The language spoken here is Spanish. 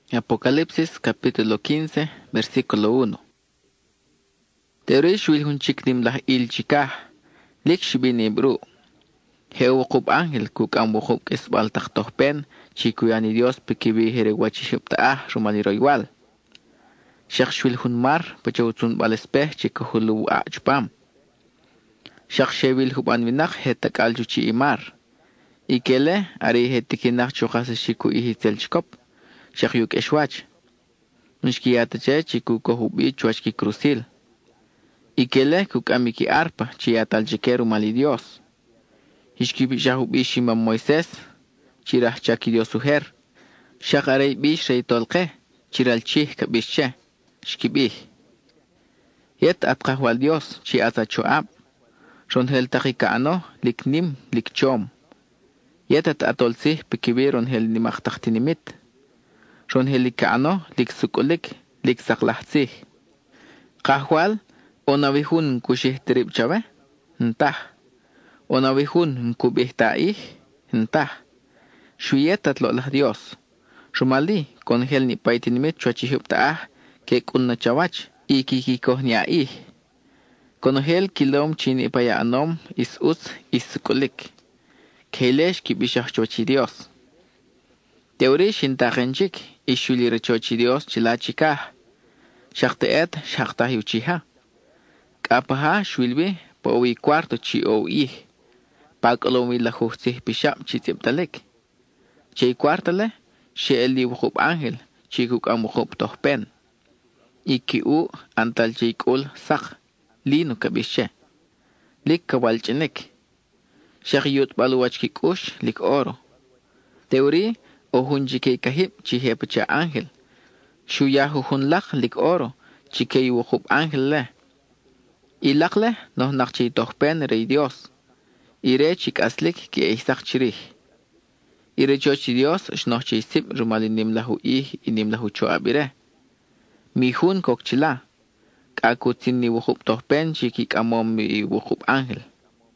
Apocalipsis capítulo 15, versículo 1. Terish wil hun chiknim lah il chikah, lik shibini bru. Hewukub ángel kukam wukub kisbal taktohpen, chikuyani Dios pikibi herewachiship taah rumaliro igual. Shakshwil hun mar, pachawtsun balespeh chikuhulu achpam. Shakshewil huban vinak hetakal chuchi imar. Ikele, ari hetikinak chukas shiku ihitel chkop. Shakyuk eshwach. Nishkiyatache chiku kohubi chuachki crucil. Ikele kukamiki arpa chiatal chekeru mali Dios. Ishkibi shahubi shima Moisés, chirah chaki Dios suher. Shakarei bish rey tolke, chiral chih kabische, shkibih. Yet atqahwal Dios, chiata choab. Ronhel takikaano, liknim, likchom. Yet at atolsih pikibi ronhel nimaktahtinimit. Ron helikano, lik sukulik, lik saklahtsih. Kahwal, onawihun kushih trip chave, ntah. Onawihun kubih taih, ntah. Shuyetat lo lah Dios. Rumali, con hel ni paitinimit chuachihub taah, ke kunna chawach, ikikikoh niaih. Con hel kilom chini paya anom, is sukulik. Keilesh kibishah chuachi Dios. Teori shintajenchik, ishuli rechochi Dios chilachikah. Shakteet, shaktah yuchiha. Kapaha shwilbi, pawi cuarto chi ih. Pakolomi la juxih pishap chitiptalik. Chay cuartale, sheeli wukub ángel, chikuk am wukub tohpen. Iki antal chikul sak, lino kabishe. Lik kawalchinik. Shakyut baluachkik lik oro. Teori, o hunjike kahib chihepacha ángel. Shuyahu hunlak lik oro, chike wukub ángel le. Ilakle no nakchi tohpen rey Dios. Ire chik aslik ki eisak chirih. Ire chochi Dios shnochi sip rumali nimlahu inimlahu choabire. Mihun kokchila. Kakutsin ni wukub tohpen chikik amom mi wukub ángel.